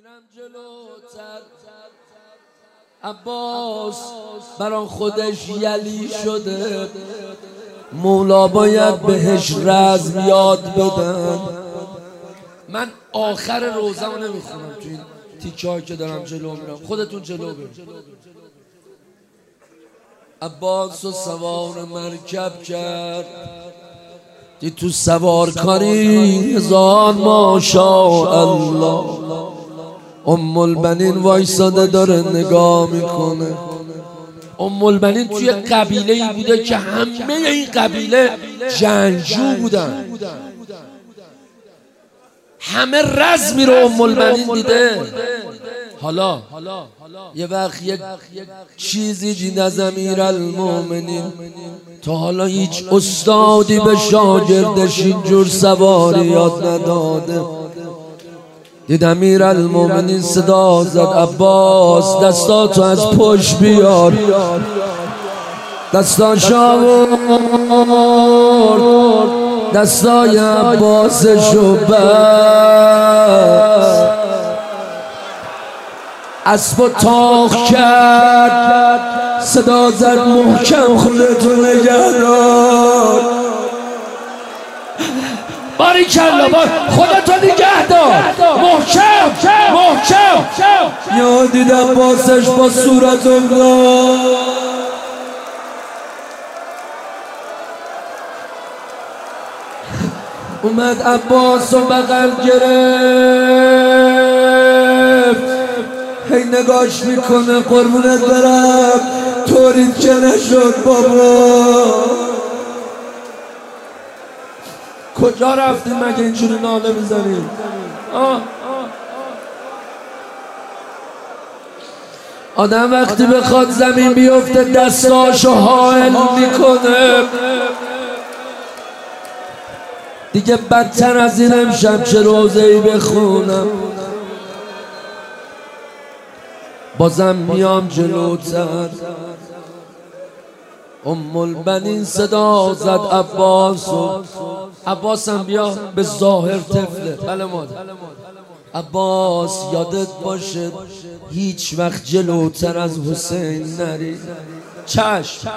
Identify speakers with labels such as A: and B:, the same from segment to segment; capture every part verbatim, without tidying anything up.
A: میرم جلوتر. عباس بران خودش یلی شده، مولا باید بهش رزم یاد بدن. من آخر روزمو نمیخونم تو این تیکه هایی که دارم جلو میرم، خودتون جلو برید. عباس و سوار مرکب کرد، دی تو سوار کاری هزار ماشاءالله. ام البنین وایساده داره نگاه میکنه. ام البنین توی قبیله ای بوده که همه این قبیله جنگجو بودن، همه رزمی رو ام البنین دیده. حالا یه وقت یک چیزی دید از امیرالمومنین، تا حالا هیچ استادی به شاگردش اینجور سواری یاد نداده. دید امیرالمومنین صدا زد عباس دستاتو از پشت بیار. دستاش آورد، دستای عباسشو بست، اسبو تاخ کرد، صدا زد محکم خودتو نگه دار. باریکلا بار خودتو نگه دار، محکم محکم. یا دید عباسش با صورت افتاد، اومد عباس و بغل گرفت، هی نگاش میکنه قربونت برم طوریت که نشد بابا. کجا رفتیم مگه اینجوری ناله میزنیم؟ آدم وقتی بخواد زمین بیفته دستاشو حائل میکنه. دیگه بدتر از این امشب چه روزه‌ای بخونم. بازم میام جلوتر. ام البنین صدا زد عباسو. عباسم بیا، به ظاهر طفله. بله مادر. عباس یادت باشه هیچ وقت جلوتر از حسین نری. چشم.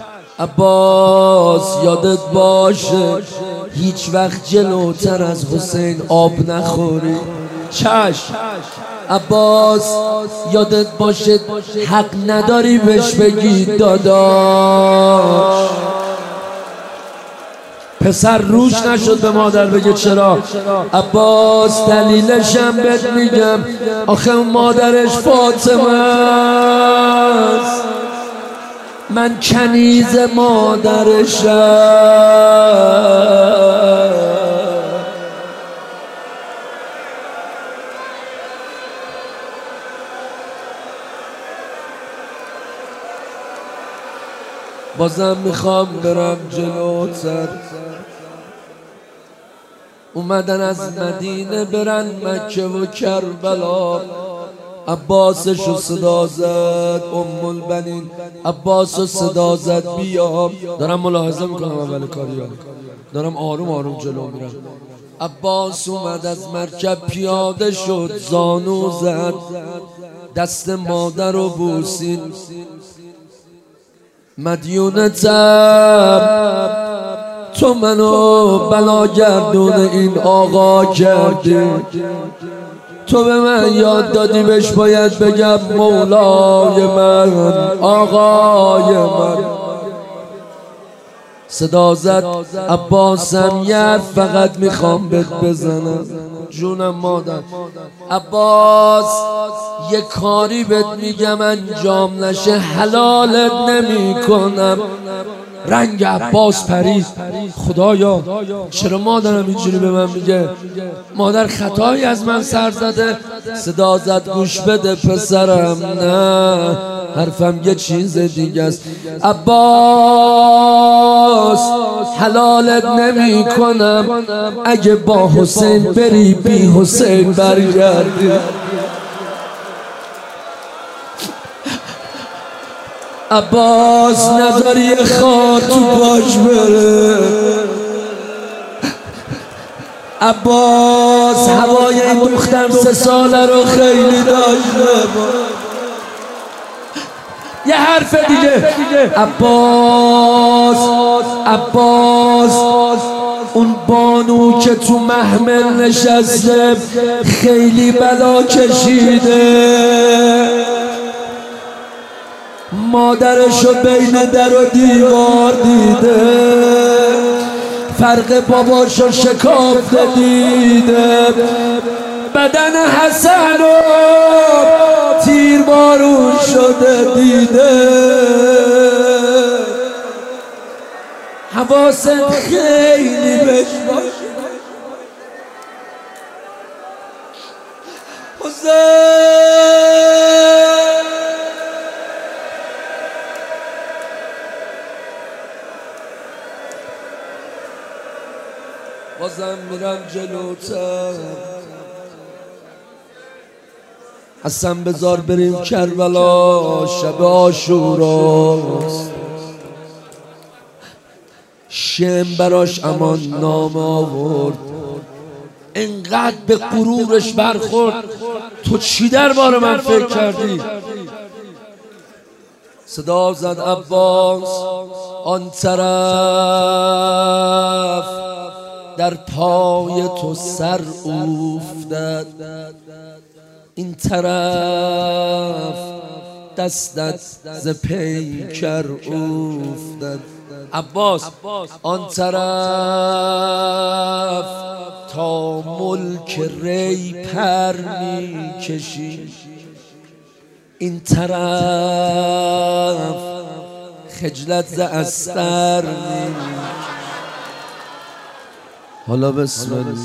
A: عباس یادت باشه هیچ وقت جلوتر از حسین آب نخوری. چشم. عباس یادت باشه حق نداری بهش بگی داداش. پسر روش نشد به مادر بگه چرا. عباس دلیلش هم بهت میگم، آخه مادرش فاطمه است، من کنیز مادرشم. بازم میخوام برم جلوتر. اومدن از مدینه برن مکه و کربلا. عباسشو صدا زد ام البنین، عباسو صدا زد بیا. دارم ملاحظه میکنم اول کاری ها، دارم آروم آروم جلو میرم. عباس اومد از مرکب پیاده شد، زانو زد، دست مادر رو بوسید. مدیونتم، تو منو بلاگردون این آقا کردی. تو به من یاد دادی بهش باید بگم مولای من، آقای من. صدا زد عباسم یه فقط میخوام بهت بزنم. جونم مادر. عباس یه کاری بهت میگم انجام نشه حلالت نمی کنم. رنگ عباس پرید. خدایا چرا مادرم اینجوری به من میگه؟ مادر خطایی از من سر زده. صدا زد گوش بده پسرم، نه حرفم یه چیز دیگه است. عباس حلالت نمی کنم اگه با حسین بری بی حسین برگردی. عباس نذاری خار تو باش بره. عباس هوای این دختر سه ساله رو خیلی داشته. یه حرف دیگه عباس عباس اون بانو که تو محمل نشسته خیلی بلا کشیده، مادرشو بین در و دیوار دیده، فرق باباشو شکافته دیده، بدن حسنو تیر بارون شده دیده. حواست خیلی بهش باشه حسین. بازم میرم جلوتر، حسن بذار بریم کربلا، شب عاشوراست، شم براش امان نام آورد، انقدر به غرورش برخورد تو چی درباره من فکر کردی؟ صدا زد عباس آن طرف، در پای تو سر افتاد، این طرف دستت ز پیکر افتاد. عباس آن طرف تا ملک ری پر می کشی، این طرف خجلت ز استر می. حالا بسم الله.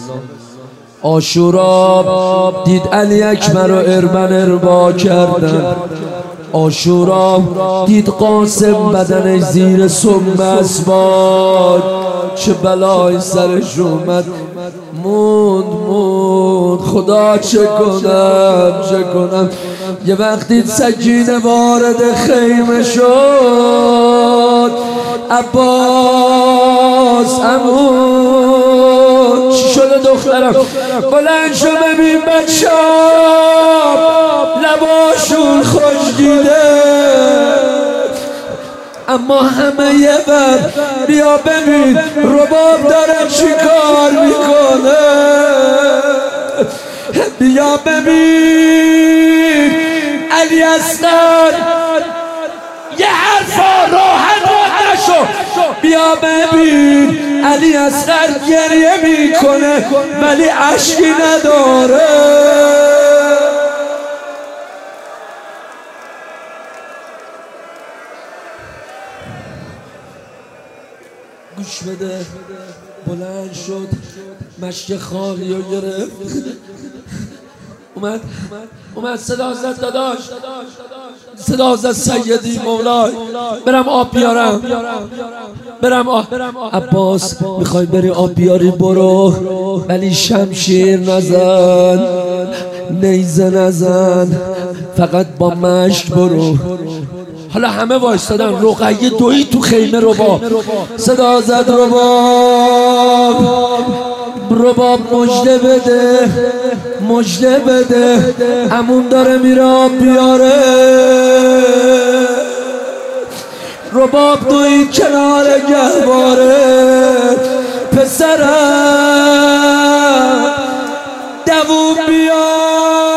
A: عاشورا دید علی اکبر رو اربن اربا کردن، عاشورا دید قاسم بدنش زیر سم اسباد، چه بلای سرش اومد، موند موند خدا چه کنم چه کنم. یه وقتی سکینه وارد خیمه شد، عباس عمو چی شده دخترم؟ بلند شو ببین بچه‌ام لباشون خوش دیده، اما همه یه بر بیا ببین رباب داره چی کار میکنه، بیا ببین علی اصغر یه حرفا راحت نشو، بیا ببین علی اصغر گریه میکنه ولی اشکی نداره. گوش بده، بلند شد مشک خالی رو گرفت، اومد اومد صدا زد داداش، صدا زد سیدی مولای برم آب بیارم، برم آب. عباس میخوای بری آب بیاری برو، ولی شمشیر نزن نیزه نزن، فقط با مشک برو. حالا همه وایستادن، رقیه دوی تو خیمه رباب، صدا زد رباب رباب مجده بده مجده بده، عموم داره میره آب بیاره. رباب دوی کنار گهواره، پسرم دووم بیار